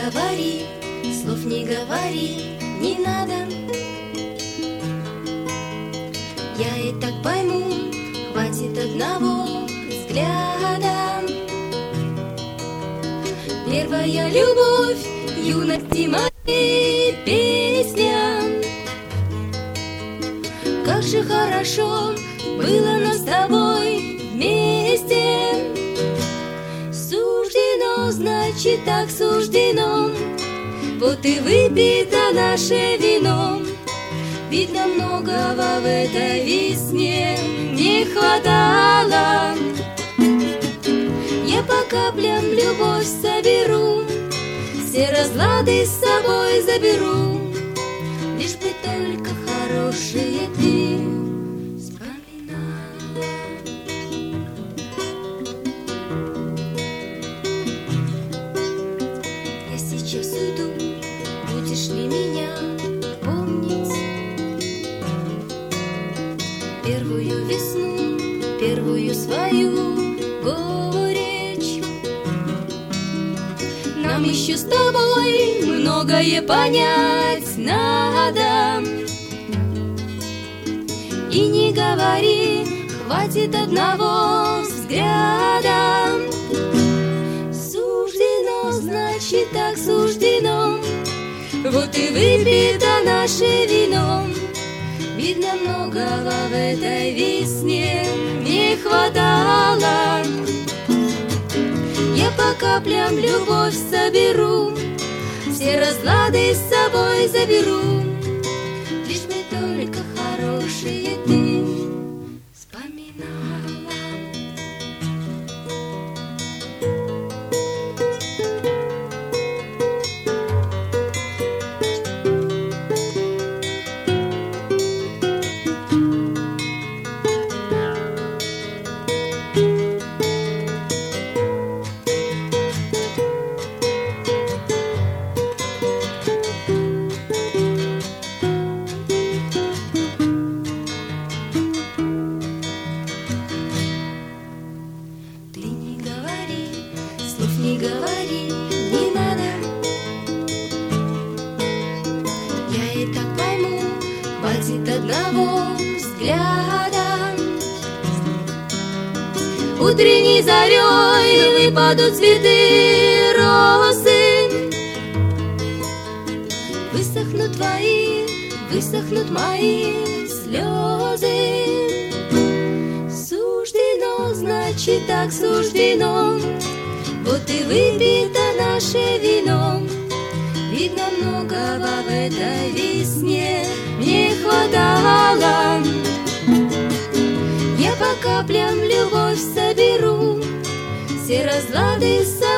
говори, слов не говори, не надо. Я и так пойму, хватит одного взгляда. Первая любовь, юности моей песня. Как же хорошо было нам с тобой вместе. Суждено, значит так суждено. Вот и выпито наше вино. Видно, многого в этой весне не хватало. Я по каплям любовь соберу, все разлады с собой заберу, лишь бы только хорошие ты вспоминала. Я сейчас уйду, будешь ли меня помнить? Первую весну, первую свою горечь. Нам еще с тобой многое понять надо. И не говори, хватит одного взгляда. Суждено, значит так суждено. Вот и выпито наше вино. Видно, многого в этой весне не хватало. Я по каплям любовь соберу, все разлады с собой заберу, лишь бы только хорошие ты вспоминала. Не говори, не надо. Я и так пойму, хватит одного взгляда. Утренней зарей выпадут цветы росы. Высохнут мои слезы. Суждено, значит так суждено. Вот и выпито наше вино. Видно, многого в этой весне не хватало. Я по каплям любовь соберу, все разлады с